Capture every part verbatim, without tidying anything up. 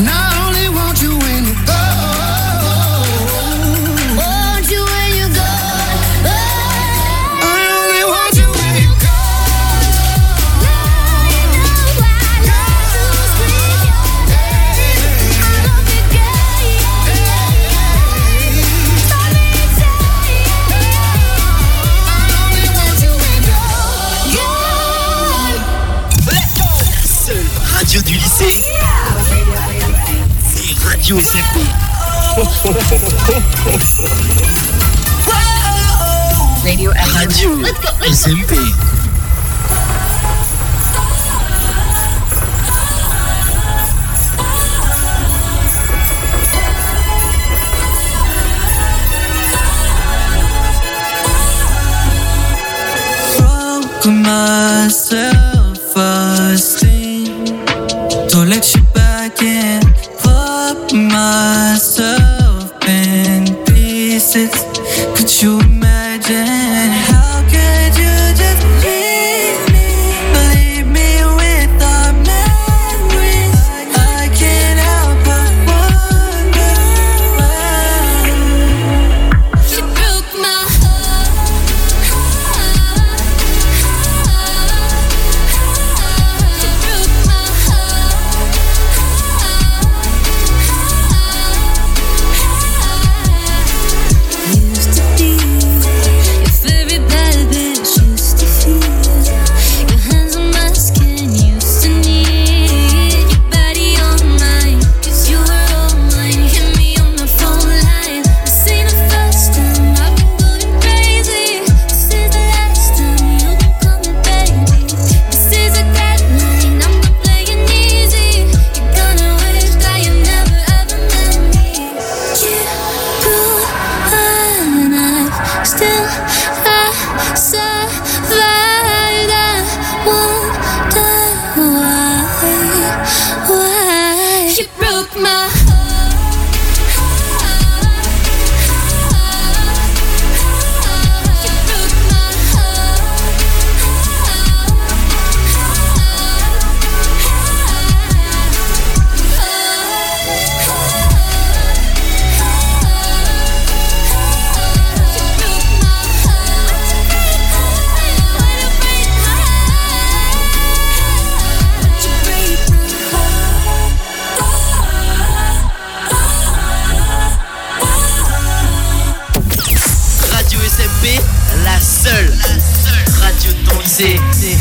Radio S M P. Radio S M P. Broke my self-esteem. Don't let you back in. Put myself in pieces. Could you imagine? How could you just leave me? Leave me with our memories. I can't help but wonder why. You broke my heart. You broke my heart. Used to be your very bad bitch, used to feel your hands on my skin, used to need your body on mine, 'cause you were all mine. Hit me on the phone line. This ain't the first time I've been going crazy. This is the last time you'll call me baby. This is a deadline, I'm not playing easy. You're gonna wish that you never ever met me. You blew and I've still I survived. I wonder why, why you broke my heart. You broke my Radio S M P, la seule radio de ton lycée.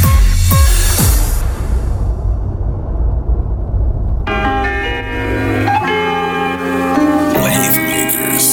Wave Makers.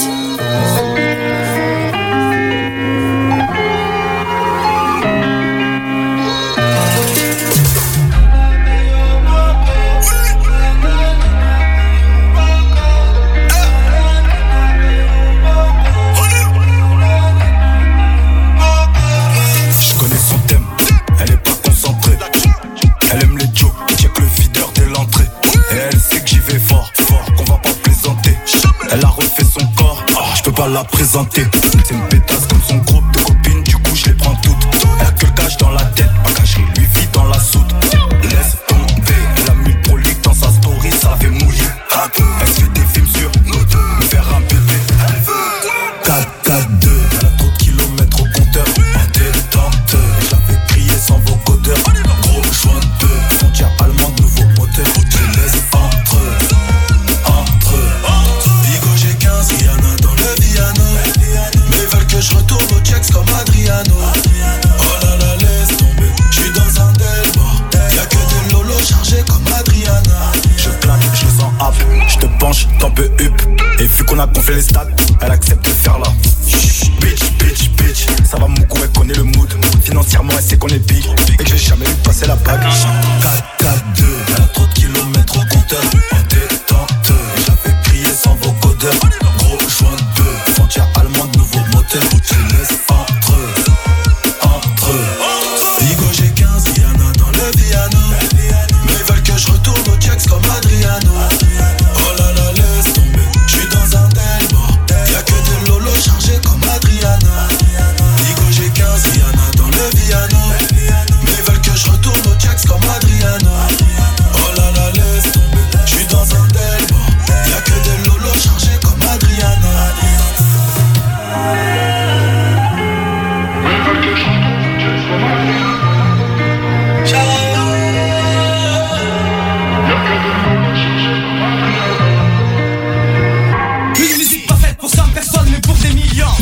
Je connais son thème, elle est pas concentrée. Elle aime les jokes, check le videur dès l'entrée. Et elle sait que j'y vais fort, fort, qu'on va pas plaisanter. Elle a refait son corps, ah, je peux pas la présenter. C'est une pétasse comme son groupe de copines, du coup je les prends toutes. Elle a que le cache dans la tête, ma cacherie lui vit dans la soude. Laisse tomber, elle a mis le prolique dans sa story, ça fait mouiller. Elle se fait des films sur nous deux, me faire un bébé. quatre quatre deux, elle a trop de kilomètres au compteur. En détente, je la fais crier sans vocodeur. Gros joint de deux, frontière allemande, nouveau moteur. Je laisse entre eux, entre eux. Vigo j'ai quinze, Rihanna dans le piano. Mais veulent que je retourne au checks comme Adriano. Oh là là, laisse tomber, je suis dans un delmore. Y'a que des lolos chargés comme Adriana. Je claque, je le sens up, je te penche, t'en peux up. Et vu qu'on a gonflé les stats, elle accepte de faire la bitch, bitch, bitch. Ça va mon coup, elle connaît le mood. Financièrement, elle sait qu'on est big et que j'ai jamais eu de passer la bague. quatre quatre deux, elle a trop de kilomètres au compteur. En détente, je la fais crier sans vocodeur. Gros joint de deux, frontière allemande, nouveau moteur. Je laisse entre eux, entre eux. Vigo j'ai quinze, Rihanna dans le piano. Mais ils veulent que je retourne au checks comme Adriano. Oh là là, laisse tomber, je suis dans un delmore. Y'a que des lolos chargés comme Adriana. Vigo j'ai quinze, Rihanna dans le piano. Mais ils veulent que je retourne au checks comme Adriano.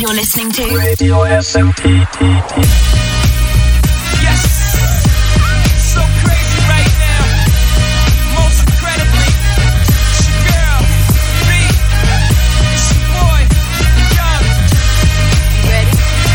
You're listening to Radio S M P. Yes, so crazy right now. Most incredibly, it's your girl, B. It's your boy, Young. Ready?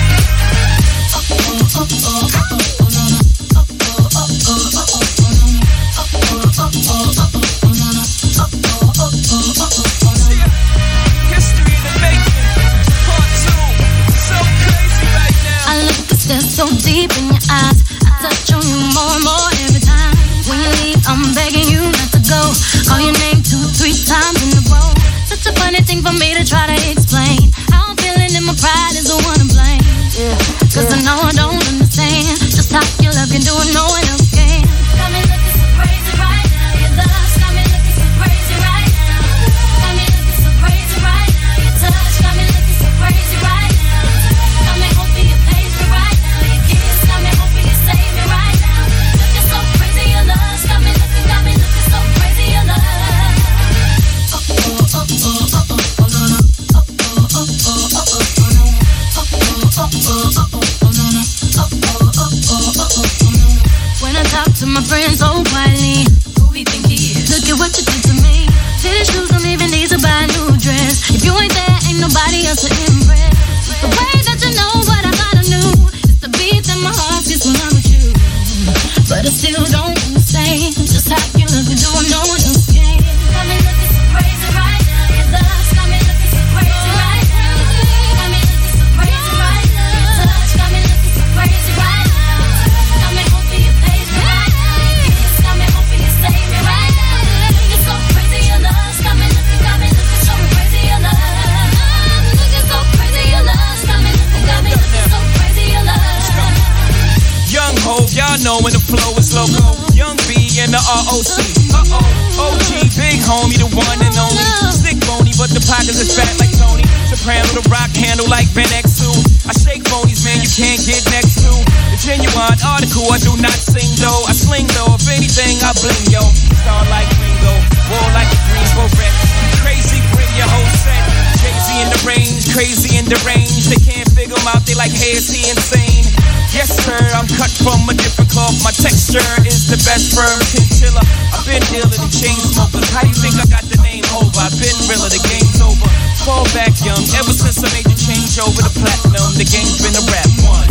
History in the making, part two. So crazy right now. I look to stare so deep in your eyes. I touch on you more and more every time. When you leave, I'm begging you not to go. Call your name two, three times in a row. Such a funny thing for me to try to explain. How I'm feeling and my pride is the one to blame. Yeah, cause I know I don't understand just how your love can do it, no one else can. Got me looking so crazy right now. Your love's got me looking so crazy right now. Got me looking so crazy right now. Your touch got me looking so crazy right now. Got me hoping you page me right now. Your kiss got me hoping you save me right now. Looking so crazy, your love's got me looking, got me looking so crazy, your love. Oh oh oh oh oh oh oh no no. Oh oh oh oh oh oh oh no. Oh oh oh oh oh oh no no. Oh oh oh oh oh oh no. When I talk to my friends so quietly, who we think he is? Look at what you did to me. Fitted shoes, don't even need to buy a new dress. If you ain't there, ain't nobody else to impress. The way that you know what I gotta do is the beat that my heart gets when I'm with you. But I still don't understand just how you look and do it, no one else can. Got me looking so crazy right now. Your love's got me looking so crazy right now. Got me looking so crazy right now. Your touch got me looking so crazy right now. Got me hoping you page me right now. Your kiss got me hoping you save me right now. Looking so crazy, your love's got me looking, got me looking so crazy, your love. Looking so crazy, your love's got me looking, got me looking so crazy, your love. Young Hov, y'all know when the flow is loco. Young B and the R O C. Uh-oh, O G, big homie, the one and only. Stick bony, but the pockets is fat like Tony. Soprano, the rock handle like Ben X two. I shake phonies, man, you can't get next to. The genuine article, I do not sing though. I sling though, if anything, I bling yo. Star like Ringo, war like a Greensboro wreck. Crazy, bring your whole set. Jay-Z in the range, crazy in the range. They can't figure him out, they like, hey, is he insane? Yes, sir, I'm cut from a different cloth. My texture is the best firm chinchilla. I've been dealing in chain smokers. How do you think I got the name over? I've been realer, the game's over. Fall back young, ever since I made the change over the platinum, the game's been a rap one.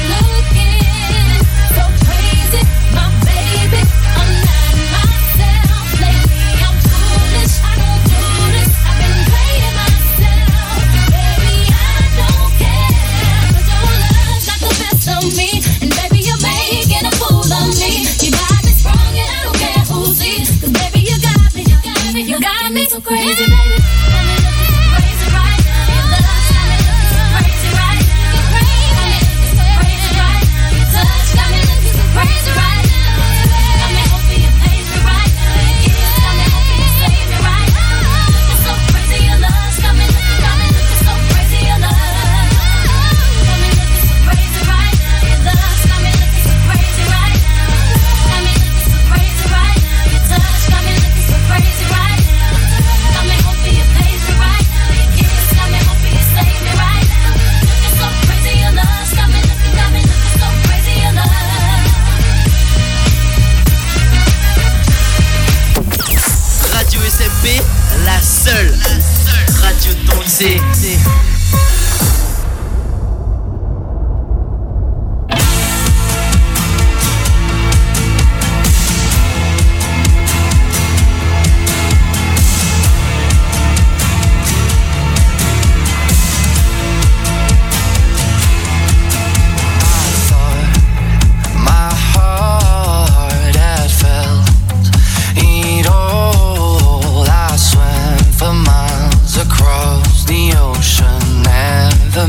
Looking so crazy, my baby. I'm not myself lately. I'm foolish. I don't do this. I've been playing myself, baby. I don't care. 'Cause your love's got the best of me, and baby, you're making a fool of me. You got me sprung, and I don't care who sees. 'Cause baby, you got me, you got me, you got me so crazy, baby. Got me looking so crazy right now. Your love's got me looking so crazy right now. Got me looking so crazy right now. Your touch got me looking so crazy right now. Got me hoping you page me right now. Your kiss got me hoping you save me right now. Looking so crazy, your love's got me looking, got me looking so crazy, your love. Got me looking so crazy right now. Your love's got me looking so crazy right now. Got me looking so crazy right now. Your touch got me looking so crazy right now. Got me hoping you page me right now. Your kiss got me hoping you save me right now. Looking so crazy, your love's got me looking, got me looking so crazy, your love. Radio S M P, la seule radio de ton lycée. My heart had felt it all. I swam for miles across the ocean, never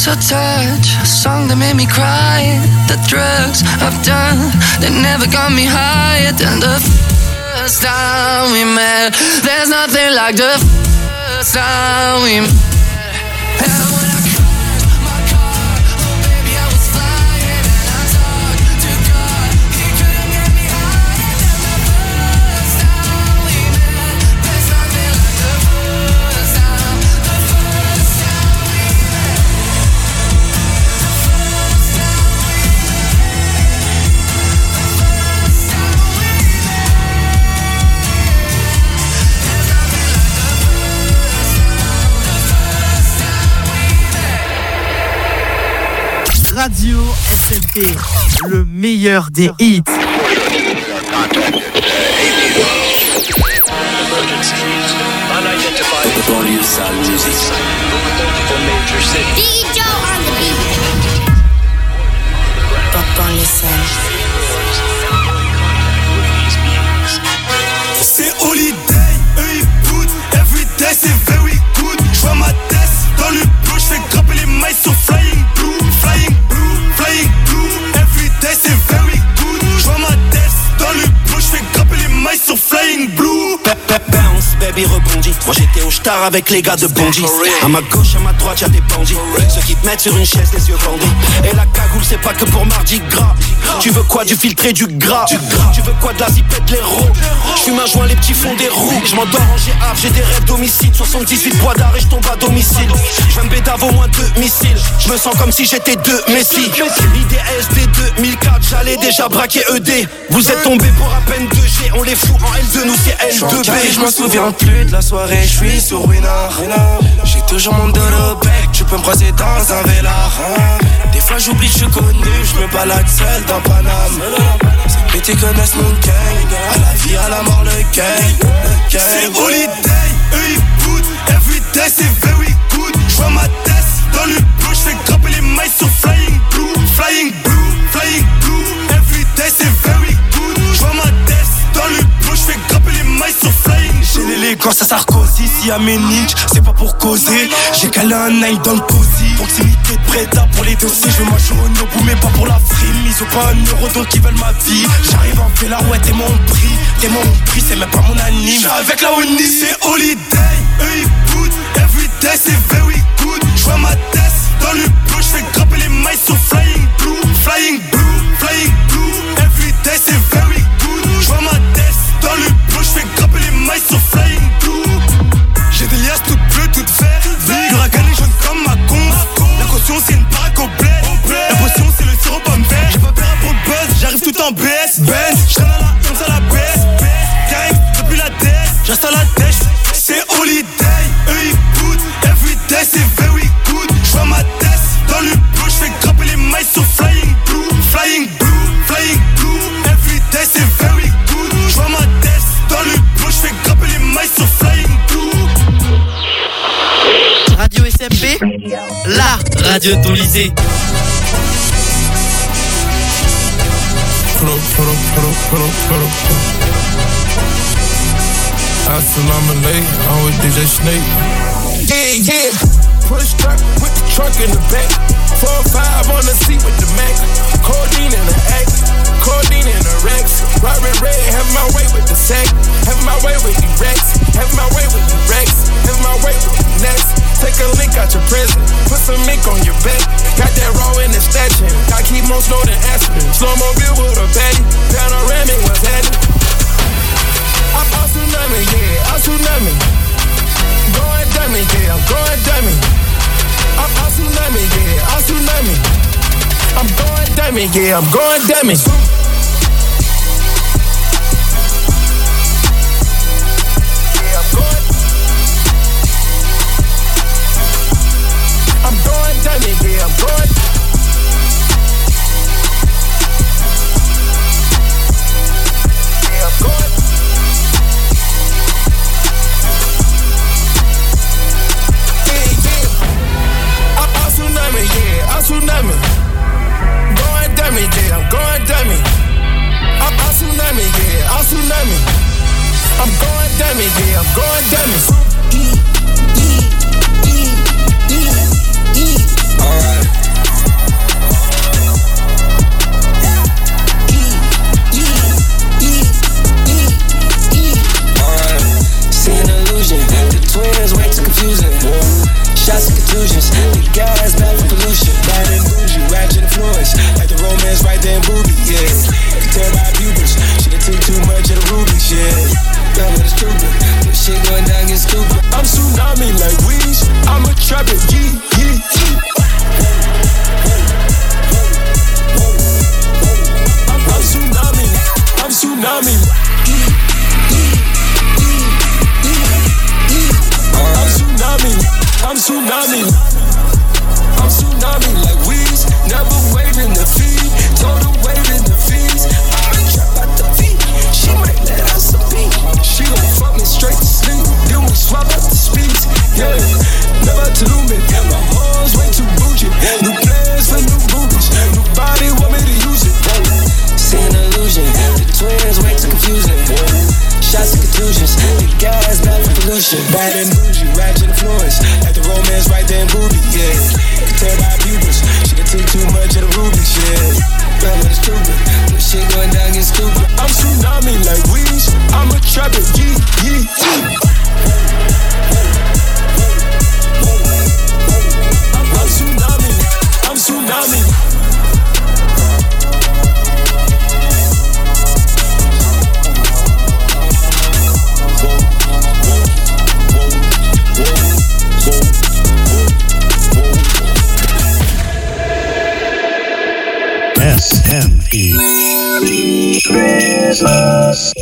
so touch, a song that made me cry. The drugs I've done, they never got me higher than the first time we met. There's nothing like the first time we met. And when I crashed my car, oh baby I was flying, and I talked to God, he couldn't get me higher than the first time we met. There's nothing like the first time, the first time we met. The first time we met. The first time we met. There's nothing like the first time, the first time we met. Radio S M P, le meilleur des hits. Biggie Joe on the beat. Pop on les scènes. C'est holiday, eux ils boutent. Everyday c'est very good. J'vois ma tête dans le blue. J'fais grimper les mailles sur flying blue. Flying blue, flying blue. Everyday c'est very good. J'vois ma tête dans le blue. J'fais grimper les mailles sur flying blue. Bounce, baby rebondit. Moi j'étais au star avec les gars de Bondy. À ma gauche, à ma droite y'a des bandits. Ceux qui te mettent sur une chaise les yeux bandits. Et la cagoule c'est pas que pour mardi gras. Tu veux quoi, du filtré, du gras. Tu veux quoi, de la zipette, de l'héros. J'fume un joint, les petits font des roues. J'm'endors en G A, j'ai des rêves d'homicide. soixante-dix-huit poids d'arrêt, j'tombe à domicile. J'veux me bédave au moins deux missiles. J'me sens comme si j'étais deux Messi. I D S D deux mille quatre, j'allais déjà braquer E D. Vous êtes tombés pour à peine deux G. On les fout en L deux, nous c'est L deux B. Je m'en souviens plus de la soirée, je suis sur Winner. J'ai toujours mon dos au bec, tu peux me croiser dans un vélard. Des fois j'oublie que je suis connu, je me balade seul dans Paname. Ces petits connaissent mon gang, à la vie, à la mort, le gang. C'est holiday, eux ils boutent. Everyday c'est very good. J'vois ma tête dans le blue. J'fais grimper les mailles sur flying blue. Flying blue, flying blue. Everyday c'est very good. J'vois ma tête dans le blue. J'fais grimper les mailles sur flying blue. J'ai l'élégance à Sarkozy, si y'a mes ninjas, c'est pas pour causer. J'ai calé un nine dans le cosy. Proximité de Breda pour les dossiers. Je veux marcher au Nobu mais pas pour la frime. Ils ont pas un euro donc ils veulent ma vie. J'arrive en fait là, ouais t'es mon prix. T'es mon prix, c'est même pas mon anime. J'suis avec la Oni. C'est holiday, eux ils boutent. Everyday c'est very good. J'vois ma tête dans le blue. J'fais grimper les mailles sur flying blue. Flying blue, flying blue. Everyday c'est very good. J'vois ma tête dans le blue. J'fais grimper les mailles sur flying blue. J'ai des liasses toutes bleues, toutes vertes. Huracan et jaune comme ma conf. La caution c'est une baraque au bled. La potion c'est le sirop pomme vert. J'ai pas peur pour le buzz, j'arrive tout en B S. Benz, j'traîne à la comme ça la baisse. Gang, depuis la tête, j'reste à la tête. C'est holiday, eux ils boutent. Everyday c'est very good. J'vois ma tête dans le blue. J'fais grimper les mailles sur flying blue. Flying blue, flying blue. Everyday c'est very good. J'vois ma tête dans le blue. J'fais grimper les mailles sur flying blue. Radio S M P, la radio de ton lycée. Assalamu alaikum, I'm with D J Snake. Yeah, yeah. Push truck with the truck in the back. Four or five on the seat with the Mac. Codeine in the axe, codeine in the racks. Robin Red, having my way with the sack. Having my way with the racks. Having my way with the racks. Having my way with the next. Take a link out your present. Put some mink on your back. Got that raw in the statue. Got keep more slow than aspirin. Slow mobile with a baddie. Panoramic was happening. I'm a tsunami, yeah, a tsunami. Going dummy, yeah, I'm going dummy. I'm a tsunami, yeah, a tsunami. I'm going dummy, yeah, I'm going dummy. Yeah, I'm going. I'm going dummy, yeah, I'm going. Yeah, I'm going. Tsunami, yeah, a tsunami. Going dummy, yeah, I'm going dummy. I'm a tsunami, yeah, a tsunami. I'm going dummy, yeah, I'm going dummy. Alright. Twins way too confusing. Shots and contusions. The guys bad for pollution. Bad and bougie, ratchet influence. Like the romance right there in booby, yeah. Tell by pupils. She done took too much of the rubies, yeah. Love it is stupid. This shit going down get stupid. I'm tsunami like Weez. I'm a trapper, yee, yee, yee. I'm, I'm tsunami. I'm tsunami. I'm tsunami, I'm tsunami, I'm tsunami like Weez. Never waving the fee, told her waving the fees. I'm a trap out the feet, she might let us a beat. She gon' fuck me straight to sleep, then we swap out the speeds. Yeah, never too me, my hoes way too bougie. New plans for new boobies, nobody want me to use it. See an illusion, the twins way too confusing. Shots and contusions, the guys bad for pollution. Bad and bougie, ratchet influence. Like the romance right there in booby, yeah. Can tell by pupils, she done took too much of the rubies, yeah. Love it is stupid, this shit going down get stupid. I'm tsunami like Weez, I'm a trapper, yee, yee, yee. I'm tsunami, I'm tsunami. S M E Jesus.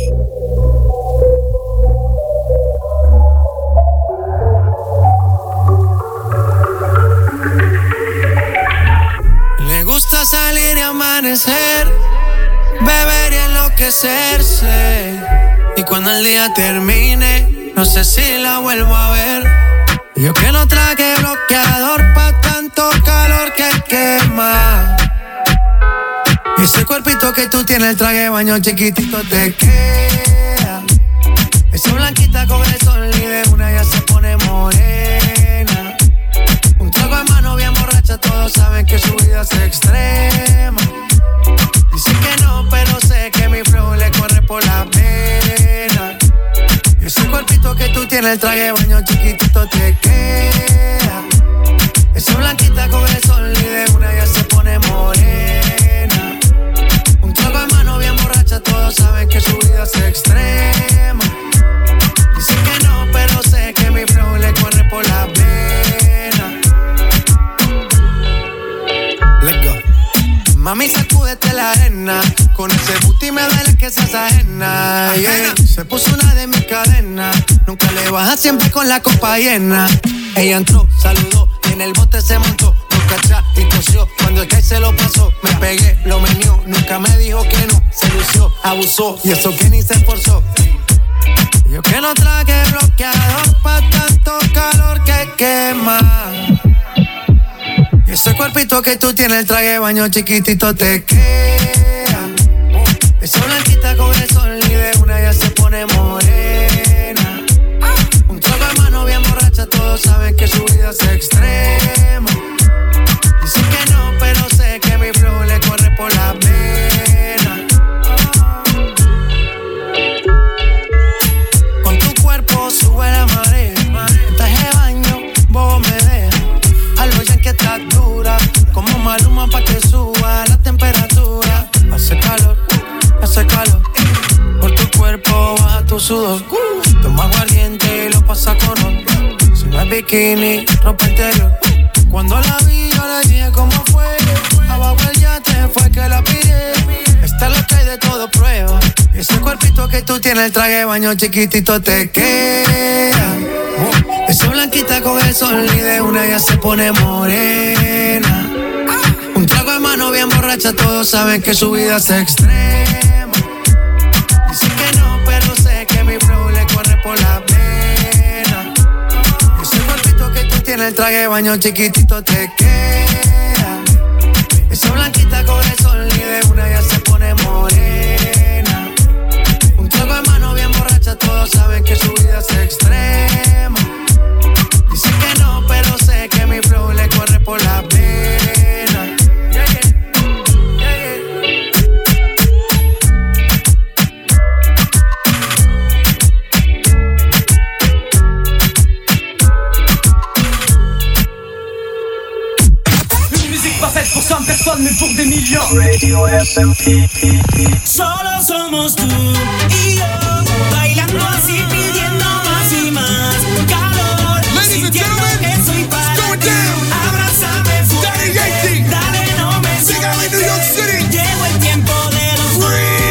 Le gusta salir y amanecer, beber y enloquecerse. Y cuando el día termine, no sé si la vuelvo a ver. Yo que no traje bloqueador pa' tanto calor que quema. Ese cuerpito que tú tienes, el traje de baño chiquitito te queda. Esa blanquita con el sol y de una ya se pone morena. Un trago de mano bien borracha, todos saben que su vida es extrema. Dicen que no, pero sé que mi flow le corre por la pena. Ese cuerpito que tú tienes, el traje de baño chiquitito te queda. Esa blanquita con el sol y de una ya se pone morena. Un trago de mano bien borracha, todos saben que su vida es extrema. Dicen que no, pero sé que mi flow le corre por la pena. Let's go. Mami, sacúdete la arena. Con ese booty me duele que seas ajena, yeah. Se puso una de mis cadenas. Nunca le baja, siempre con la copa llena. Ella entró, saludó, y en el bote se montó. Nunca atrás y tosió, cuando el que se lo pasó. Me pegué, lo menió, nunca me dijo que no. Se lució, abusó, y eso que ni se esforzó. Yo que no traje bloqueador pa' tanto calor que quema. Y ese cuerpito que tú tienes, el traje de baño chiquitito te queda. Esa blanquita con el sol y de una ya se pone morena. Un trago de mano bien borracha, todos saben que su vida es extrema. Dicen que no, pero sé que mi flow le corre por la pena. Con tu cuerpo sube la marea. En traje de baño, vos me dejas. A lo ya que estás dura, como Maluma pa' que suba la temperatura. Hace calor, hace calor. Por tu cuerpo baja tu sudor. Toma aguardiente y lo pasa con honor. Si no es bikini, ropa interior. Cuando la vi yo le dije cómo fue. Abajo el yate fue que la pide. Esta es la que hay de todo prueba. Ese cuerpito que tú tienes, el traje de baño chiquitito te queda. Esa blanquita con el sol y de una ya se pone morena. Un trago de mano bien borracha, todos saben que su vida es extrema. Dicen que no, pero sé que mi flow le corre por la pena. Ese cuerpito que tú tienes, el traje de baño chiquitito te queda. Esa blanquita con el sol y de una ya se pone morena. Un trago de mano bien borracha, todos saben que su vida es extrema. Dicen que no, pero sé que mi flow le corre por la pena. mais pour des millions. Radio S M P. Solo somos tú y yo, bailando así, pidiendo más y más calor. Ladies and gentlemen, que soy para it's going ti. down. Abrázame fuerte, Daddy Yankee. dale, no me Big Alley, New York City. Llegó el tiempo de los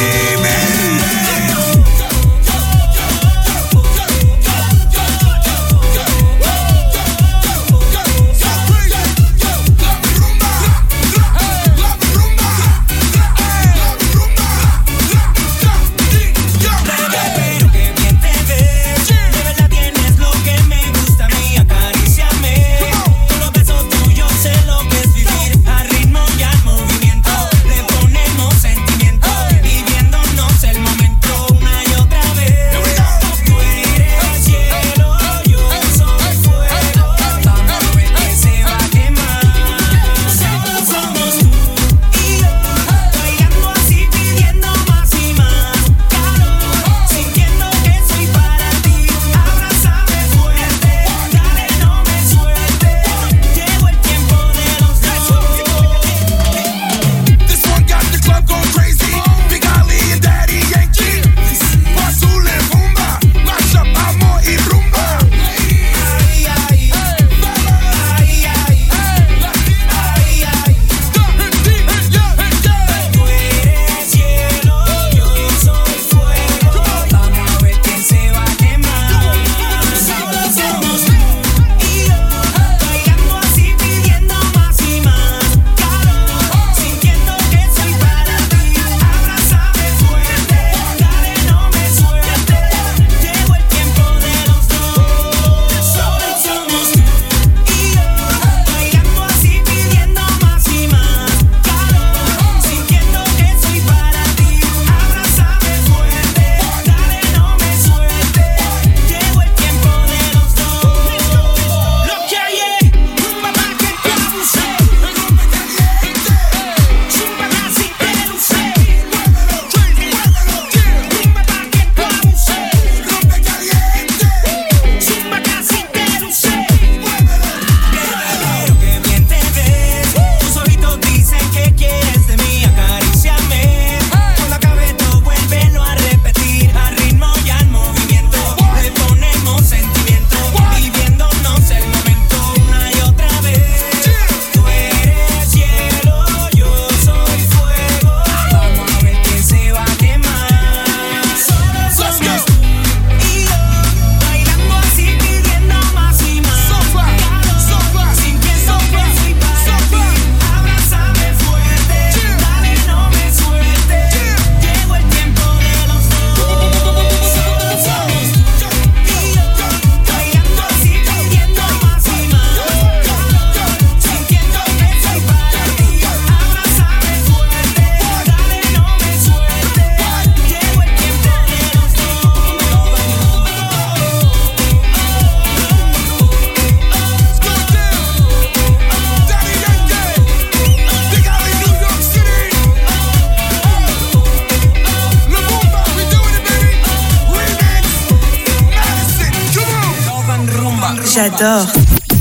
J'adore.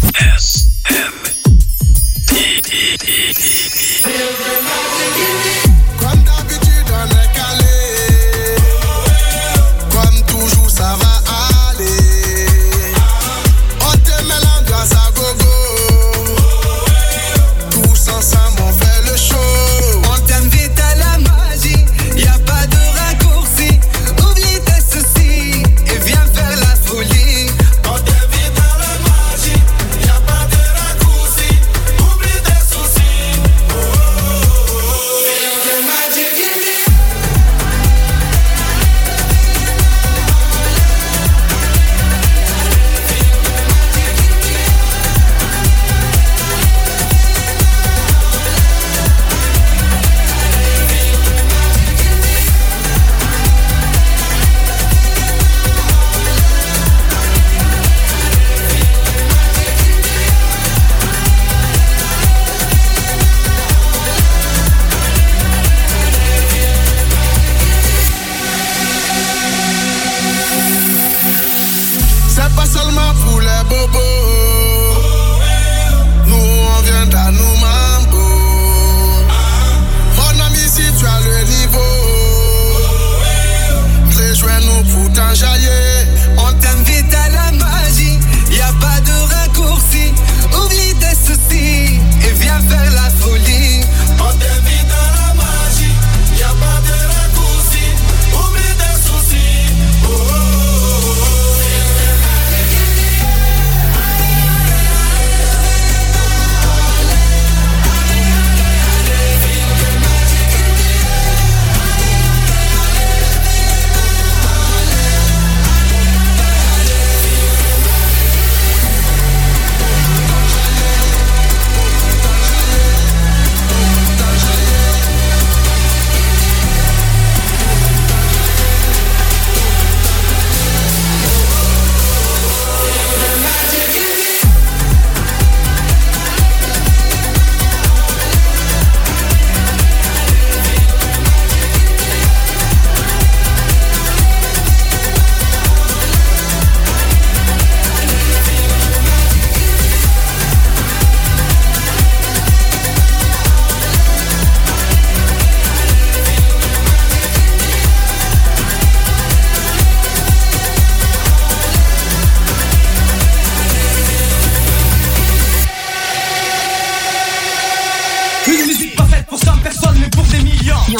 S M D D D D. Comme d'habitude on est calé, comme toujours ça va aller. On te met l'ambiance à gogo, tous ensemble on fait le show. On t'invite à la magie, y'a pas de raccourci. Oublie tes soucis et viens faire la folie. On t'invite à la magie,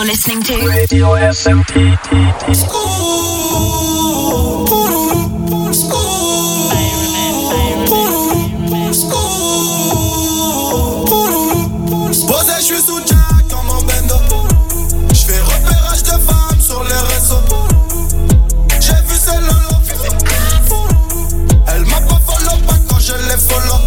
listening to Radio S M P. Posé, je suis sous Jack dans mon bendo. Je fais repérage de femmes sur les réseaux. J'ai vu ces lolo. Elle m'a pas follow pas quand je les follow.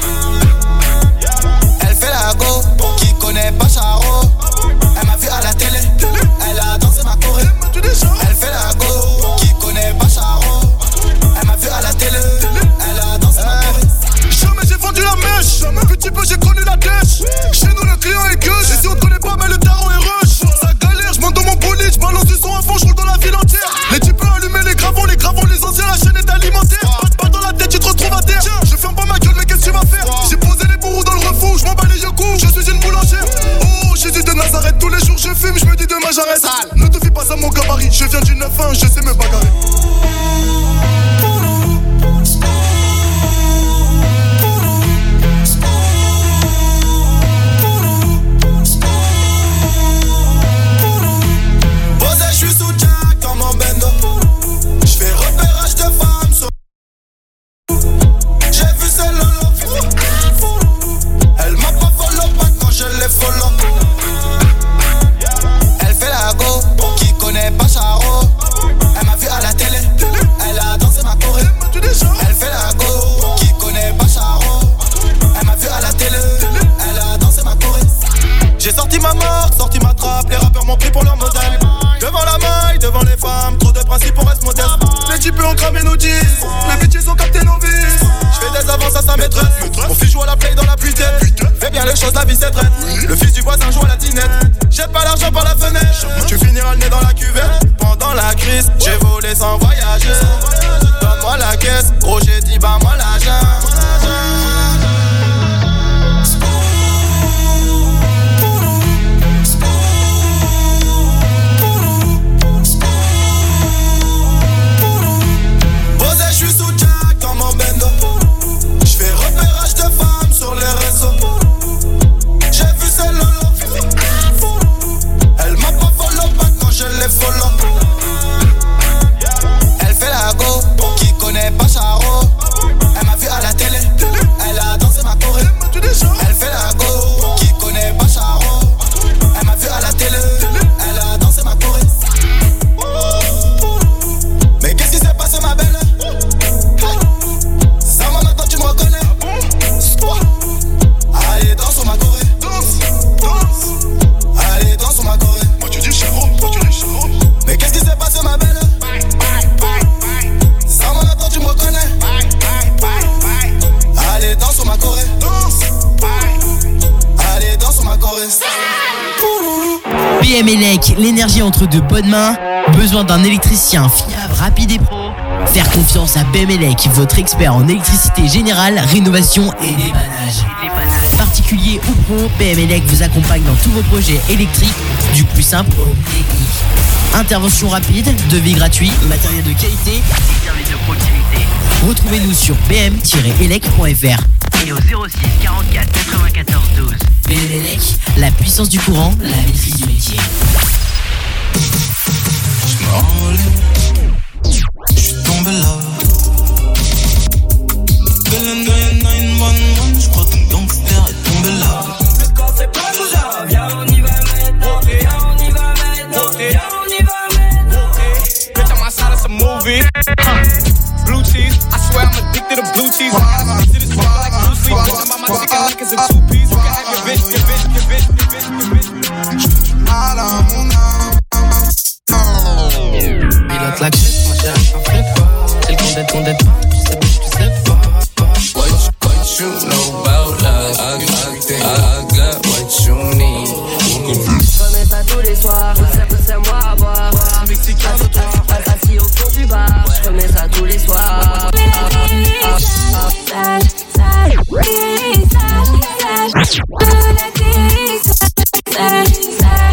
Elle fait la go, qui connaît pas Charo. Elle m'a vu à la télé, elle a dansé ma choré. Elle fait la go, qui connaît pas Charo. Elle m'a vu à la télé, elle a dansé ma choré. Jamais j'ai vendu la mèche, petit peu j'ai connu la dèche. Chez nous le client est gueule, et si on te connaît pas mais le tarot est rush. Ça galère, je monte dans mon bolide, je balance du son à fond, je roule dans la ville entière. Les types allumer les gravons, les gravons, les anciens, la chaîne est alimentaire. Pas, pas dans la tête, tu te retrouves à terre. Je ferme pas ma gueule, mais qu'est-ce que tu vas faire? J'ai posé les bourreaux dans le refour, je m'en bats les yeux courts, je suis une boulangère. Oh, Jésus de Nazareth, tous les jours je fume, je me dis demain j'arrête. Ne te fie pas à mon gabarit, je viens du neuf un, je sais me bagarrer. Je suis sous Jack dans mon bendo. Je fais repérage de femmes sur. J'ai vu ces lolo. Elle m'a pas follow pas quand je les follow. Elle fait la go, qui connaît pas Charo. Elle m'a vu à la télé, elle a dansé ma choré. Elle fait la go, qui connaît pas Charo. Elle m'a vu à la télé, elle a dansé ma choré. J'ai sorti ma marque, sorti ma trappe. Les rappeurs m'ont pris pour leur modèle. Devant la maille, devant les femmes, trop de principes, on reste modeste. Les types ont cramé nos dix, les bitches ont capté nos vies. J'fais des avances à sa maîtresse. Mon fils joue à la play dans la puitaine. Fais bien les choses, la vie c'est traite. Le fils du voisin joue à la dinette. Jette pas l'argent par la fenêtre. Tu finiras le nez dans la cuvette. Pendant la crise, j'ai volé sans voyager. Donne-moi la caisse, gros j'ai dit bah moi l'argent. Je suis sous Jack dans mon bendo. Je fais repérage de femmes sur les réseaux. J'ai vu ces lolo. Elle m'a pas follow pas quand je les follow. Elle fait la go, qui connaît pas Charo. Elle m'a vu à la télé, elle a dansé ma choré. Elle fait la go, qui connaît pas Charo. Elle m'a vu à la télé, elle a dansé ma choré. Mais qu'est-ce qui s'est passé ma belle? Ça m'a maintenant tu me reconnais. Allez danse sur ma choré. Danse, danse. Allez danse sur ma choré. Moi tu dis chéro, moi tu dis chéro. Mais qu'est-ce qui s'est passé ma belle? Ça m'a maintenant tu me reconnais. Allez danse sur ma choré. Danse. Allez danse sur ma choré. B M Elec, l'énergie entre de bonnes mains. Besoin d'un électricien fiable, rapide et pro? Faire confiance à B M Elec, votre expert en électricité générale, rénovation et dépannage. Particulier ou pro, B M Elec vous accompagne dans tous vos projets électriques, du plus simple au technique. Intervention rapide, devis gratuit, matériel de qualité et service de proximité. Retrouvez-nous sur b m tiret elec point f r et au zéro six quarante-quatre quatre-vingt-quatorze douze. B M Elec, la puissance du courant, la maîtrise du métier. J'suis tombé là. Belen de neuf un un, j'crois qu'un gangster est tombé là. Quand c'est pas ça, viens on y va mettre. Viens on y va mettre. Viens on y va mettre. Bitch, I'm outside of some movie. Huh. Blue cheese, I swear I'm addicted to blue cheese. To this spot like blue sleep. Bitch, I'm on my chicken like it's a two piece. You can have your bitch, your bitch, your bitch, your bitch, your bitch. J'suis mal à mon âme. Pilote la caisse, ma chérie, j'en fais pas. C'est le condette, condette pas, tu sais, bitch, tu sais pas. What you, what you know about love? I, I, I got what you need. J'remets ça tous les soirs, pousse, pousse-moi à boire. Assis au fond du bar, j'remets ça tous les soirs. Sage, sage, sage, sage, sage.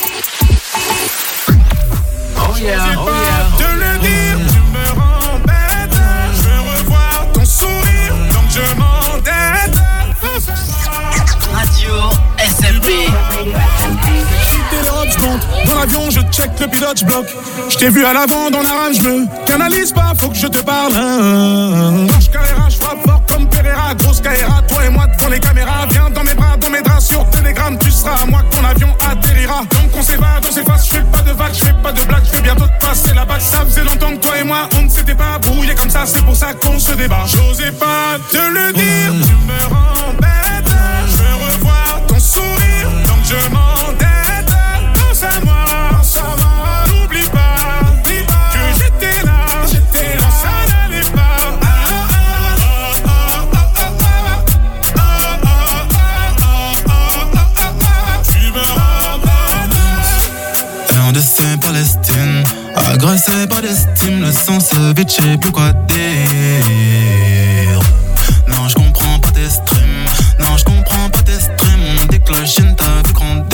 Oh yeah, oh yeah. De le dire, tu me rends bête. Je veux revoir ton sourire, donc je m'endette. Radio S M B. les robes, j'monte. Dans l'avion, je check le pilote, j'bloque. J't'ai vu à l'avant dans la rame, j'me canalise pas, faut que je te parle. Marche Carrera, j'frappe fort comme Pereira. Grosse Carrera, toi et moi devant les caméras. Viens dans mes bras, dans mes draps, sur Telegram. Tu seras à moi que ton avion atterrira. Donc on s'évade, on s'efface, j'fais pas de vagues, j'fais pas de blagues. J'vais bientôt te passer la bague. Ça faisait longtemps que toi et moi, on ne s'était pas brouillé comme ça. C'est pour ça qu'on se débat. J'osais pas te le dire, tu me rends bête. Je veux revoir ton sourire, donc je m'endette. Pense à moi, pense à moi. N'oublie pas, n'oublie pas que j'étais là, j'étais là, ça n'allait pas. Ah, ah, ah, ah, ah, ah, tu me rends bête. R D C Palestine, agressé par l'estime, le sang se vide, j'sais plus quoi dire. Non, je comprends pas tes streams, non, je comprends pas tes streams. On déclenche, t'as vu grandir.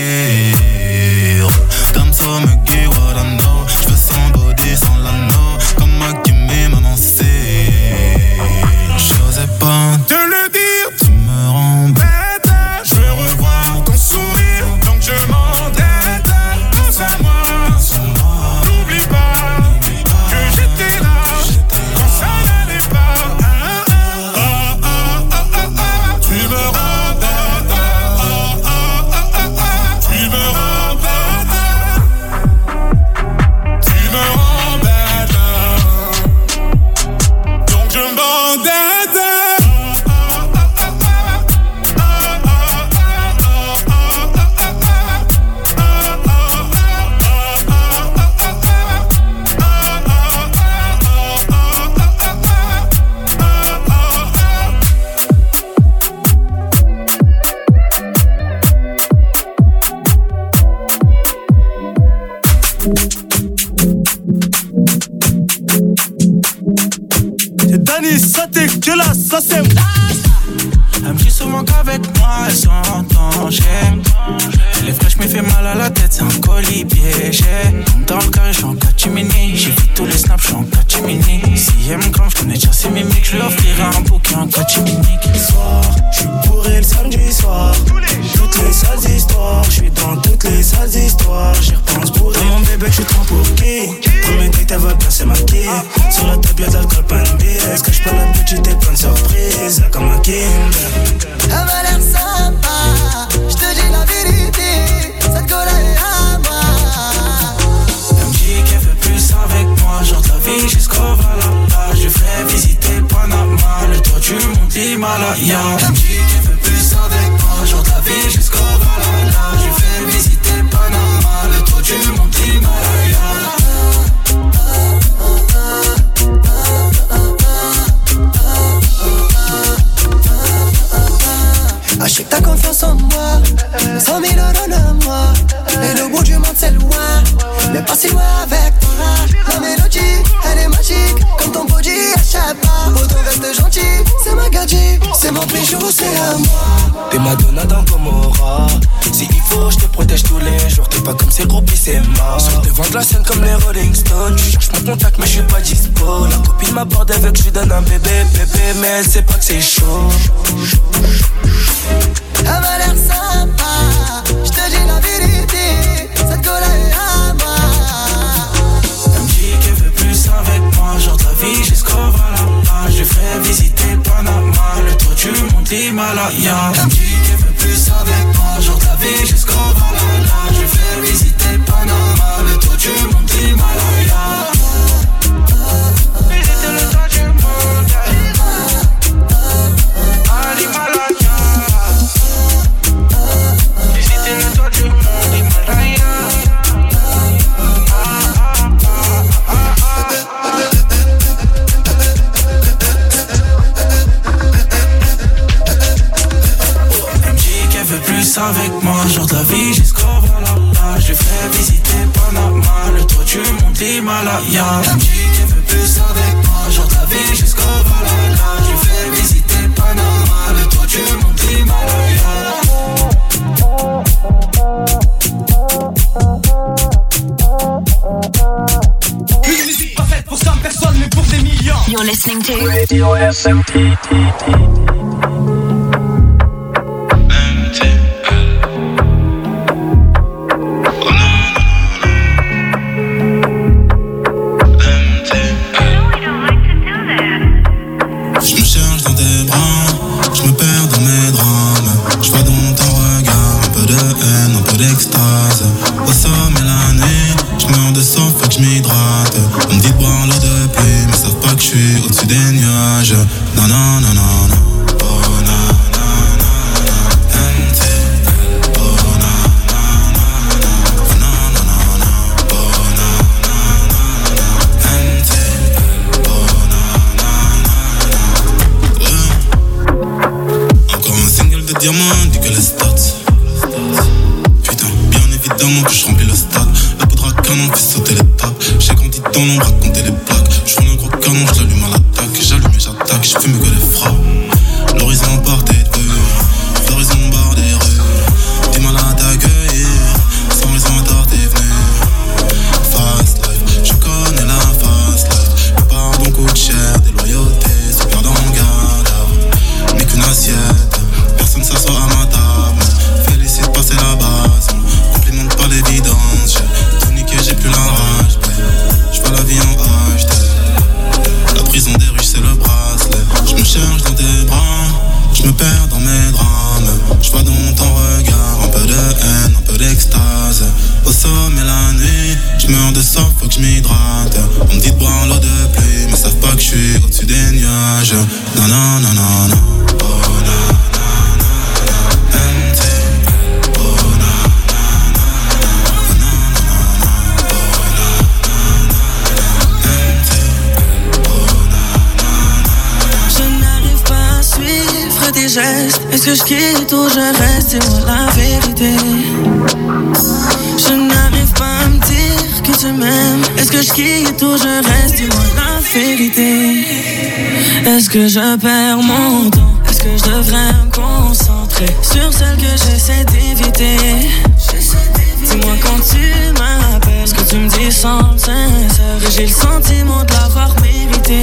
Comme ça, me guide, what I know. J'veux sans body, sans l'anneau. Comme Hakimi, maman, c'est. J'osais pas te le dire, tu me rends bête. Je veux revoir ton sourire, donc je m'endette. Pense à moi, n'oublie pas que j'étais là quand ça n'allait pas. Ah, ah, ah, ah, ah, ah, ah. Tu me rends bête. Ah, ah, ah, ah, ah. Tu me rends bête. Tu me rends bête. Donc je m'endette. C'est Danny, ça t'es que là, ça c'est. Elle me dit souvent qu'avec moi elle s'entend, j'aime. Elle est fraîche mais fait mal à la tête, c'est un colis piégé. Dans le carré, j'suis en catimini. J'ai vu tous les snaps, j'suis en catimini. Si elle me crame, j'connais déjà ses mimiques. J'lui offrirai un bouquet en catimini. Soir, j'suis bourré le samedi soir. Toutes les sales histoires, j'suis dans toutes les sales histoires. J'y repense pour dans mon bébé, j'suis trop pour qui. Premier date, elle va bien se maquiller. Sur la table, y'a d'alcool, pas une bière. Est-ce que j'peux la petite et plein de surprises, comme un Kinder. Elle m'a l'air sympa, j'te dis la vérité, cette colle est à moi. Elle me dit qu'elle veut plus avec moi, genre de la vie jusqu'au Valhalla. Je fais visiter Panama, le toit du monde Himalaya. Elle me dit qu'elle veut plus avec moi, genre de la vie jusqu'au Valhalla. Je fais visiter Panama, le toit du monde Himalaya. Ah, je sais que t'as confiance en moi, cent mille euros de moi. Et le bout du monde c'est loin, mais pas si loin avec toi. La mélodie, elle est magique, comme ton body, achète pas. Autant reste gentil, c'est ma gadget, c'est mon bijou, c'est à moi. T'es Madonna dans Gomorrah. Si il faut, je te protège tous les jours. T'es pas comme ces groupies, c'est mort. Sur le devant de la scène comme les Rolling Stones. Tu cherches mon contact, mais je suis pas dispo. La copine m'aborde avec, je lui donne un bébé, bébé, mais elle sait pas que c'est chaud. Elle m'a l'air sympa, j'te dis la vérité, cette colle est à moi. Elle me dit qu'elle veut plus avec moi, genre de la vie jusqu'au Valhalla. Je fais visiter Panama, le toit du monde Himalaya. Elle me dit qu'elle veut plus avec moi, genre de la vie jusqu'au Valhalla. Je fais visiter Panama, le toit du monde Himalaya. Visiter le toit du monde à l'Himalaya. Avec moi, genre de la vie jusqu'au Valhalla. Je fais visiter Panama, le toit du monde Himalaya. Elle me dit qu'elle veut plus avec moi, genre de la vie jusqu'au Valhalla. Je fais visiter Panama, le toit du monde Himalaya. Une musique pas faite pour cent personnes, mais pour des millions. You're listening to Radio S M T T T. m'hydrate. On me dit de boire l'eau de pluie, mais savent pas que je suis au-dessus des nuages. Non, non, non, non, non. Diamant, dit que les stats. Putain, bien évidemment que je remplis le stade. La poudre à canon fait sauter les tables. J'ai grandi dans l'ombre à compter les plaques. Je roule un gros canon, je l'allume à l'attaque. J'allume et j'attaque, je fume que les frappes. L'horizon partait de vue, l'horizon barre des rues. Du mal à t'accueillir, sans raison à tard t'es venu. Fast life, je connais la fast life. Le pardon coûte cher, des loyautés, se perd dans le garde. N'est qu'une assiette. Personne s'assoit à ma table. Félicite pas, c'est la base. Complimente pas l'évidence. J'ai tout niqué, j'ai plus la rage. J'vois la vie en H D. La prison des rues, c'est le bracelet. J'me cherche dans tes bras, j'me perds dans mes drames. J'vois dans ton regard un peu de haine, un peu d'extase. Au sommet la nuit, j'meurs de soif, faut que j'm'hydrate. On me dit de boire l'eau de pluie, mais savent pas que j'suis au-dessus des nuages. Non, non, non, non, non. Oh, non. Tes gestes, est-ce que je quitte ou je reste? Dis-moi la vérité. Je n'arrive pas à me dire que tu m'aimes. Est-ce que je quitte ou je reste? Dis-moi la vérité. Est-ce que je perds mon temps? Est-ce que je devrais me concentrer sur celle que j'essaie d'éviter? Dis-moi quand tu m'appelles, ce que tu me dis sans le sincère. J'ai le sentiment de l'avoir mérité.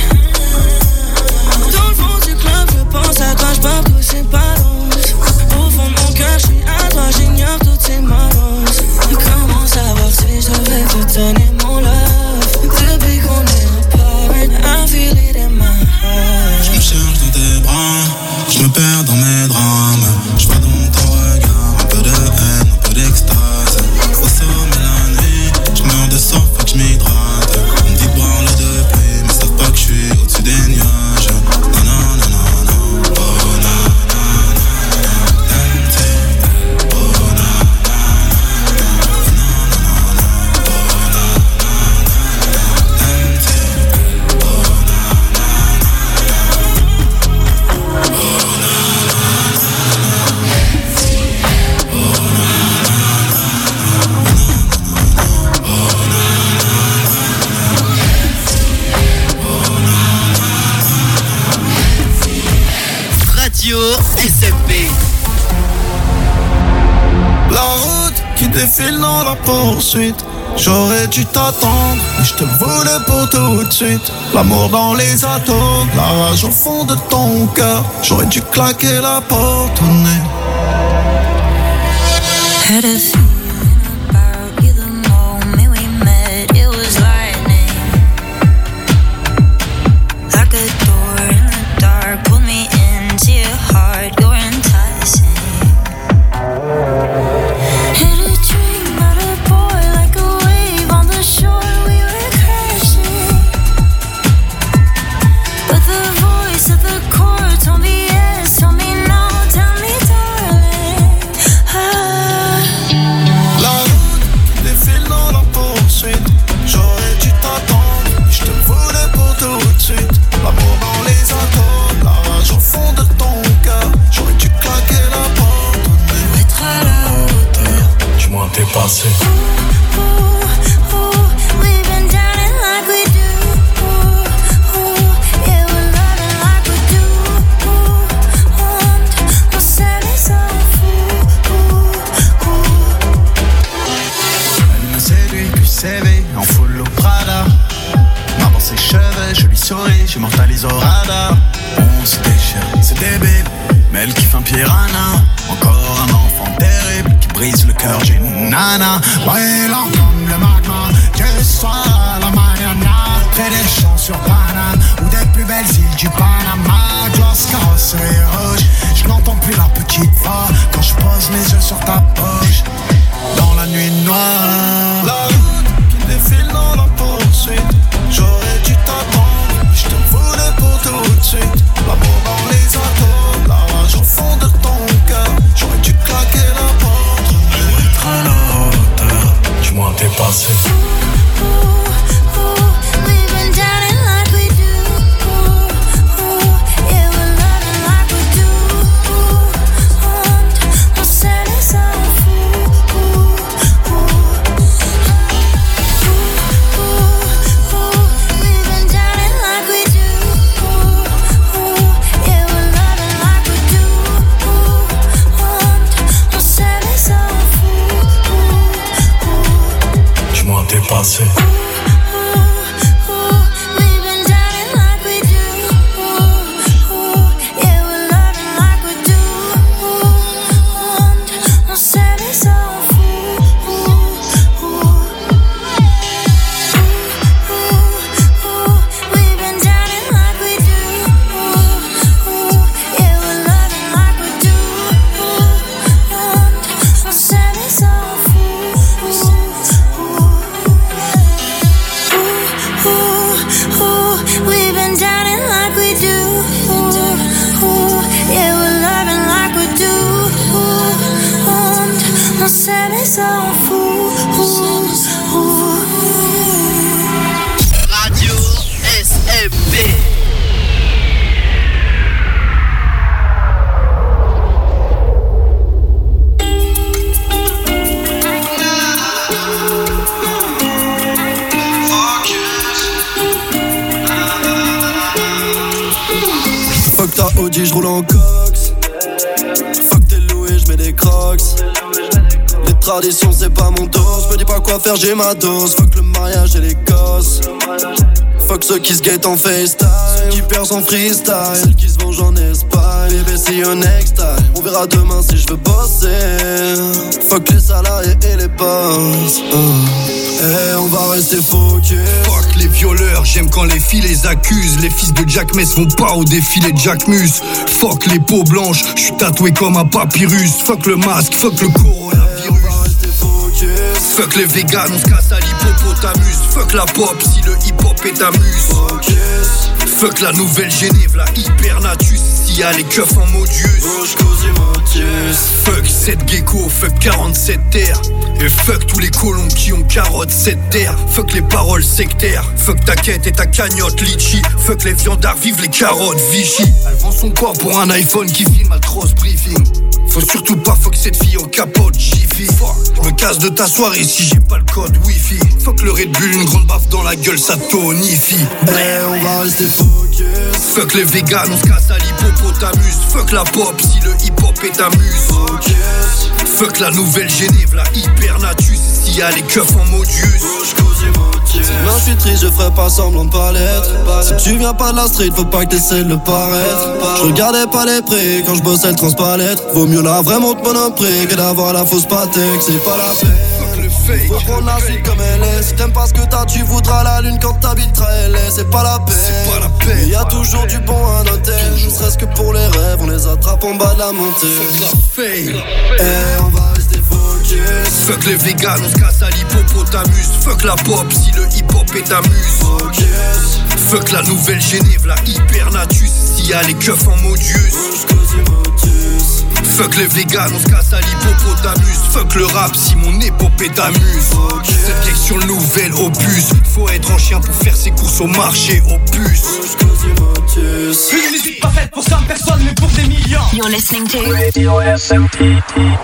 Dans le fond du club, je pense à toi, je parle que c'est pas rose. Au fond de mon cœur, je suis à toi, j'ignore toutes ces moroses. Comment savoir si je devais te donner mon love? Depuis qu'on est apart, I feel it in my heart. J'me cherche dans tes bras, j'me perds dans mes drames. J'vois dans ton regard un peu de haine, un peu d'extase. Au sommet la nuit, j'meurs de soif, faut que j'm'hydrate. On me dit de boire l'eau de pluie, mais savent pas que j'suis au-dessus des nuages. S M P. La route qui défile dans la poursuite. J'aurais dû t'attendre, mais je te voulais pour tout de suite. L'amour dans les atomes, la rage au fond de ton cœur. J'aurais dû claquer la porte au nez. Had a feeling about you the moment we met. It was lightning, like a door in the dark. Pulled me into your heart. You're enticing. Had a dream about a boy like a wave on the shore. We were crashing, but the voice at the core told me yes, told me no, tell me darling. Ah. La route qui défile dans la poursuite. J'aurais dû t'attendre, je te voulais pour tout de suite. L'amour dans les atomes, la rage au fond de ton cœur. J'aurais dû claquer la porte au nez. Pour être à la hauteur. Tu m'as dépassé. Ooh, ooh, ooh, we've been down it like we do. Ooh, ooh, yeah, we're loving like we do. Ooh, ooh, on s'aime sans fou. Ooh, ooh. Elle me séduit, puis s'éveille en full au Prada. Main dans ses cheveux, je lui souris, j'immortalise au radar. On se déchire, c'est débile, mais elle kiffe un piranha. Encore un enfant terrible qui brise le cœur d'une nana. Brûlant comme le magma, que ce soit la mañana. Près des champs sur banane, ou des plus belles îles du Panama. Gloss, carrosserie rouge, je n'entends plus la petite voix quand je pose mes yeux sur ta poche. Dans la nuit noire, la route qui défile dans la Audi, j'roule en cox. Fuck t'es loué, j'mets des crocs. Les traditions c'est pas mon dos. J'me dis pas quoi faire, j'ai ma dose. Fuck le mariage et les gosses. Fuck ceux qui se guettent en FaceTime, ceux qui perdent en freestyle, celles qui se vengent en Espagne. Bébé see you next time. On verra demain si je veux bosser. Fuck les salariés et les boss. uh. Eh, on va rester focus. Fuck les violeurs, j'aime quand les filles les accusent. Les fils de Jack Mess vont pas au défilé de Jack Mus. Fuck les peaux blanches, j'suis tatoué comme un papyrus. Fuck le masque, fuck le coronavirus. Fuck les véganes, on se casse à l'hippopotamus. Fuck la pop si le hip-hop est ta muse. Fuck la nouvelle Genève, la hypernatus. S'il y a les keufs en modius. Fuck cette gecko, fuck quarante-sept terres. Et fuck tous les colons qui ont carotte cette terre. Fuck les paroles sectaires. Fuck ta quête et ta cagnotte litchi. Fuck les viandards, vive les carottes Vichy. Elle vend son corps pour un iPhone qui filme à Tross Briefing. Faut surtout pas fuck cette fille en capote Jiffy. Je me casse de ta soirée si j'ai pas le code Wi-Fi. Fuck le Red Bull, une grande baffe dans la gueule, ça tonifie. Eh, on va rester focus. Fuck les véganes, on se casse à l'hippopotamus. Fuck la pop si le hip-hop est ta muse. Fuck la nouvelle Genève, la hypernatus. S'il y a les keufs en modius. Non, je suis triste, je ferai pas semblant de pas l'être. Si tu viens pas de la street, faut pas que t'essaies de le paraître. Je regardais pas les prix quand je bossais le transpalette. Vaut mieux la vraie montre monoprix que d'avoir la fausse patek, c'est pas la peine. Faut prendre la suite comme elle est. Si t'aimes pas ce que t'as, tu voudras la lune quand t'habiteras L A. C'est pas la peine. Il y a toujours du bon à noter. Ne serait-ce que pour les rêves, on les attrape en bas de la montée. Eh, on va rester focus. Fuck les véganes, on se casse à l'hippopotamus. Fuck la pop si le hip-hop est ta muse. Fuck la nouvelle Genève, la hypernatus. S'il y a les keufs en modius. Fuck les véganes, on se casse à l'hippopotamus. Fuck le rap si mon épopée t'amuse. Cette question nouvelle opus. Faut être en chien pour faire ses courses au marché opus. Une musique pas faite pour cinq personnes mais pour des millions. You're listening to Radio S M T.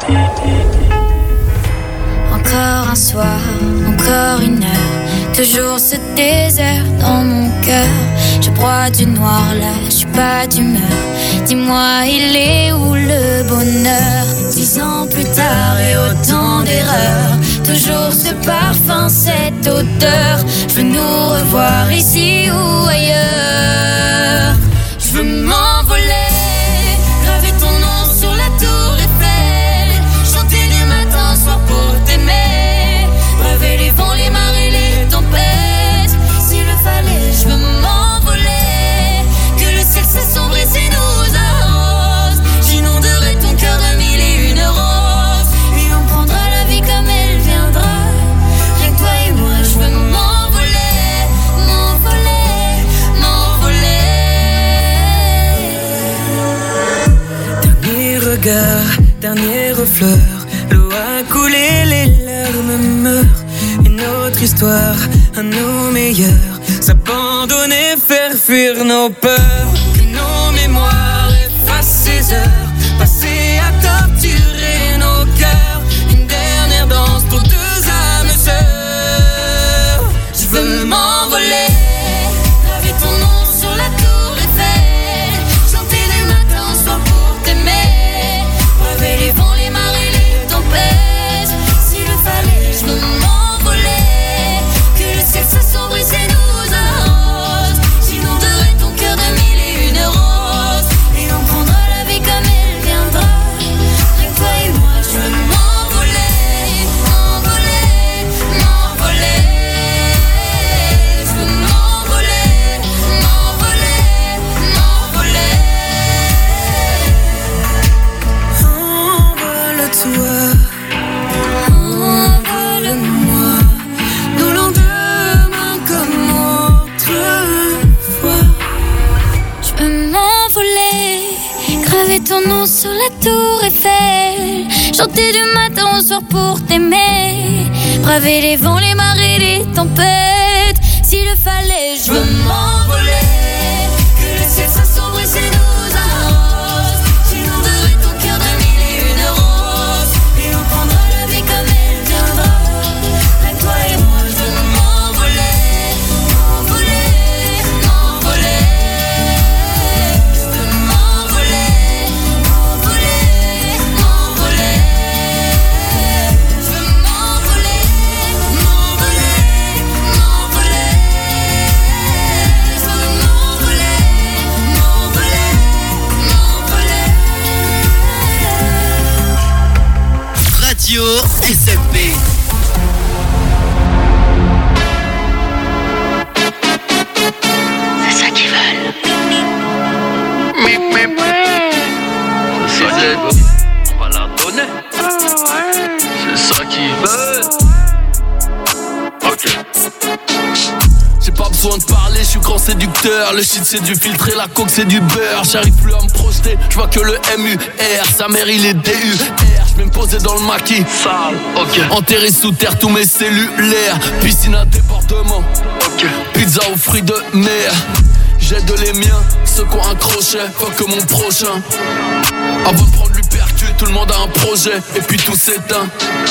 Encore un soir, encore une heure, toujours ce désert dans mon cœur. Je broie du noir là, je suis pas d'humeur. Dis-moi, il est où le bonheur? Dix ans plus tard et autant d'erreurs, toujours ce parfum, cette odeur. Je veux nous revoir ici ou ailleurs. Je veux m'envoler, graver ton nom sur la tour Eiffel, chanter du matin au soir pour t'aimer, braver les vents, les marées, les tempêtes. S'il le fallait, je veux m'envoler, que le ciel s'assombrisse et nous arrose. J'inonderai ton cœur de mille et une roses, et on prendra la vie comme elle viendra. Rien que toi et moi, je veux m'envoler, m'envoler, m'envoler. Dernier regard, dernière fleur, l'eau a coulé, les larmes meurent. Une autre histoire, à nos meilleurs, s'abandonner, faire fuir nos peurs. Que nos mémoires effacent ces heures, passées à torturer nos cœurs. Une dernière danse pour deux âmes sœurs. Je veux m'envoler, graver ton nom sur la tour Eiffel, chanter du matin au soir pour t'aimer, braver les vents, les marées, les tempêtes. S'il le fallait, je veux m'envoler, que le ciel s'assombrisse et nous arrose. J'inonderai ton cœur de mille et une roses, et on prendra la vie comme elle viendra. Rien que toi et moi, je veux m'envoler, m'envoler, m'envoler. Je veux m'envoler, m'envoler, m'envoler. Envole-toi, envole-moi, nous lendemain comme autrefois. Je veux m'envoler, graver ton nom sur la tour Eiffel, chanter du matin au soir pour t'aimer, braver les vents, les marées, les tempêtes. S'il le fallait, je veux m'envoler, que le ciel s'assombrisse et nous arrose. J'inonderai ton cœur de mille et une roses, et on prendra la vie comme elle viendra. Avec toi et moi, je veux m'envoler, m'envoler, m'envoler. Je veux m'envoler. S M P. C'est ça qu'ils veulent. Mip, mip. C'est ça qu'ils veulent. On va la donner. C'est ça qu'ils veulent. Ok. J'ai pas besoin de parler, je suis grand séducteur. Le shit c'est du filtré, la coke c'est du beurre. J'arrive plus à me projeter, je vois que le M U R. Sa mère il est D U R. Je vais me poser dans le maquis, sale, ok. Enterré sous terre tous mes cellulaires. Piscine à débordement, ok. Pizza aux fruits de mer. J'ai de les miens, ceux qui ont un crochet, pas que mon prochain. Avant de prendre l'hypercute, tout le monde a un projet. Et puis tout s'éteint.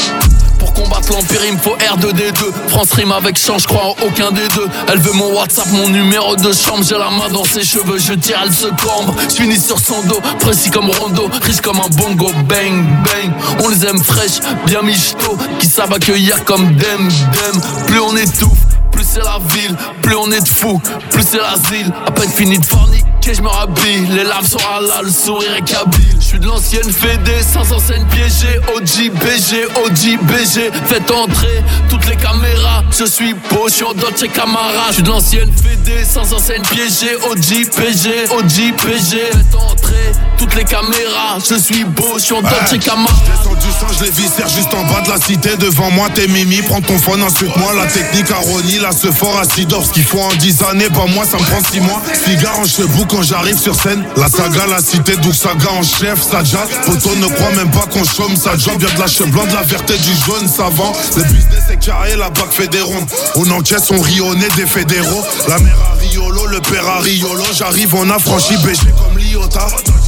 Pour combattre l'empire, il me faut R deux D deux. France rime avec chant, je crois en aucun des deux. Elle veut mon WhatsApp, mon numéro de chambre. J'ai la main dans ses cheveux, je tire, elle se cambre. Je finis sur son dos, précis comme Rondo. Riche comme un bongo, bang, bang. On les aime fraîches, bien michto. Qui savent accueillir comme dem, dem. Plus on étouffe, plus c'est la ville. Plus on est de fous, plus c'est l'asile. À peine fini de forniquer, je me rhabille. Les larmes sont halal, le sourire est kabyle. Je suis de l'ancienne Fédé, cinq cents scènes piégées. O G B G, O G B G. Faites entrer toutes les caméras. Je suis beau, je suis en Dolce Camara. Je suis de l'ancienne Fédé, cinq cents scènes piégées. O G P G, O G P G. Faites entrer toutes les caméras. Je suis beau, je suis en Dolce Camara. Je descends du sang, je les viscère juste en bas de la cité. Devant moi, t'es Mimi, prends ton phone, insulte-moi. La technique à Ronnie, la Sephora, à Sidor. Ce qu'il faut en dix années, bah moi ça me prend six mois. Cigare en cheveux quand j'arrive sur scène. La saga, la cité, d'où saga en chef, ça jazz. Poto ne croit même pas qu'on chôme, ça job. Y'a de la cheveux blanc, de la verte et du jaune, ça vend. Le business est carré, la bague fait des rondes. On encaisse, on rit au nez des fédéraux. La mère à Riolo, le père à Riolo. J'arrive, on a franchi B G comme Liota.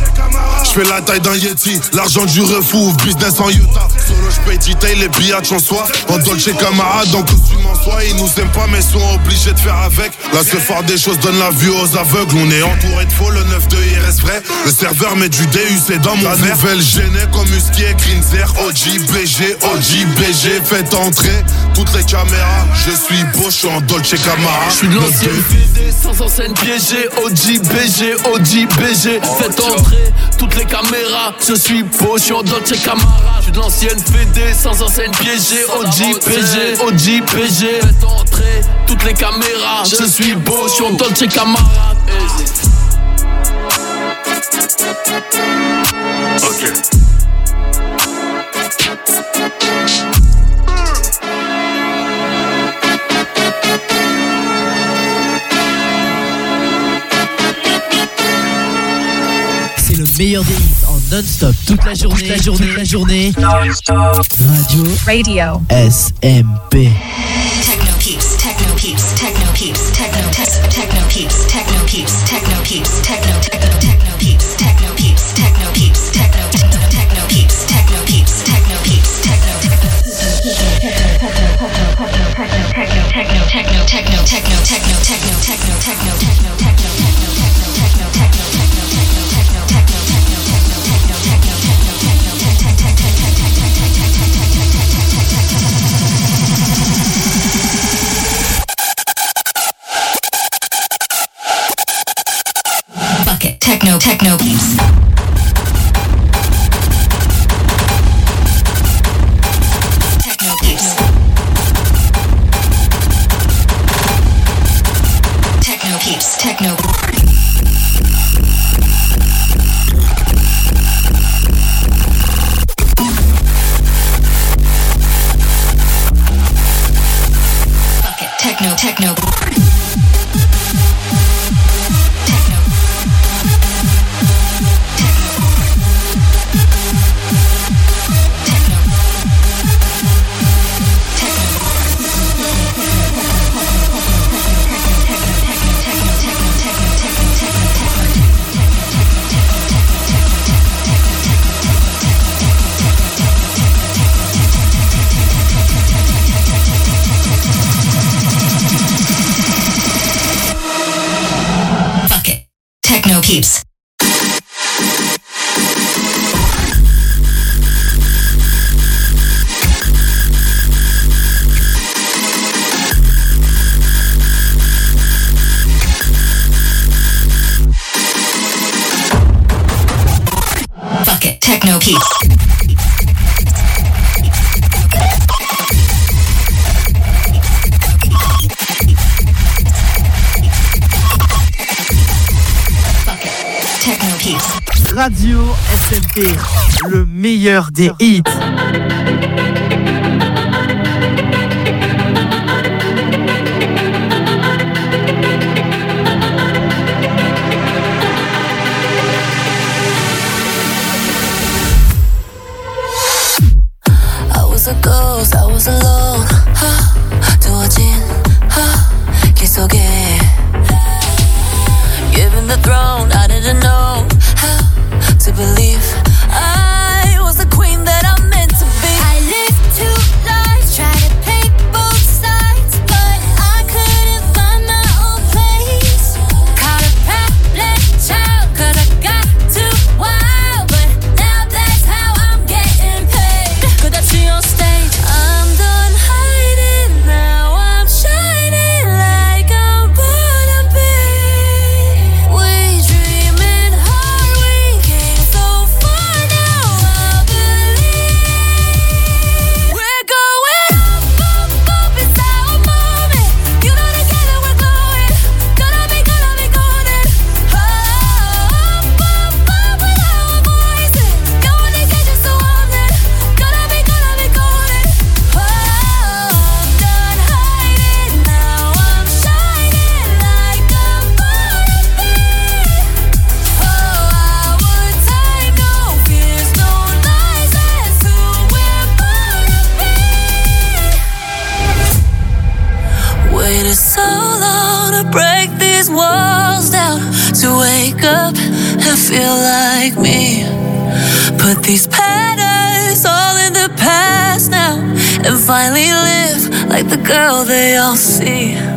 J'fais la taille d'un Yeti, l'argent du refou, business en Utah. Solo j'paye detail, les billets en soi. En Dolce Camarade, en costume en soie. Ils nous aiment pas mais sont obligés de faire avec. Là ce fort des choses donne la vue aux aveugles. On est entouré de faux, le neuf deux il reste vrai. Le serveur met du D U C dans mon verre. La nouvelle gênée comme Husky et Grinzer. O G B G, O G B G. Faites entrer toutes les caméras. Je suis beau, je suis en Dolce Camarade. Je suis de l'ancienne Fédé, sans enseigne piégée. O G B G, O G B G. Faites entrer toutes les caméras. Je suis beau, je suis en Dolce Camara. Je suis de l'ancienne Fédé, sans enseigne piégée. O G P G, O G P G. Faites entrer toutes les caméras. Je suis beau, je suis en Dolce Camara. Ok. C'est le meilleur des hits en non-stop toute la journée, toute la journée, toute la journée. Radio, Radio, S M P. Techno peeps, techno peeps, techno peeps, techno techno techno peeps, techno peeps, techno peeps, techno techno techno peeps, techno peeps, techno peeps, techno techno techno peeps, techno peeps, techno peeps, techno techno techno techno techno techno techno techno techno techno techno techno techno techno peeps. Techno peeps. Techno peeps. Techno. Techno techno. Techno peeps. Fuck it. Techno peeps. Radio S M P, le meilleur des hits. I was a ghost, I was alone. 두어진 길 속에 given the throne, I didn't know how to believe I was the queen that I'm meant to be. I lived two lives, tried to play both sides, but I couldn't find my own place. Caught a problem child, cause I got too wild, but now that's how I'm getting paid. Could I see on stage? I'm done hiding, now I'm shining like I'm born to be. We dreaming hard, we came so far, now I believe we're going up, up, up, it's our moment. You know together we're glowing, gonna be, gonna be golden. Up, up, up with our voices, going to get you so often, gonna be, gonna be golden. Oh, I'm done hiding, now I'm shining like I'm born to be. Oh, our time, no fears, no lies, that's who we're born to be. Waited so long to break these walls down, to wake up and feel like me. Put these patterns all in the past now, and finally live like the girl they all see.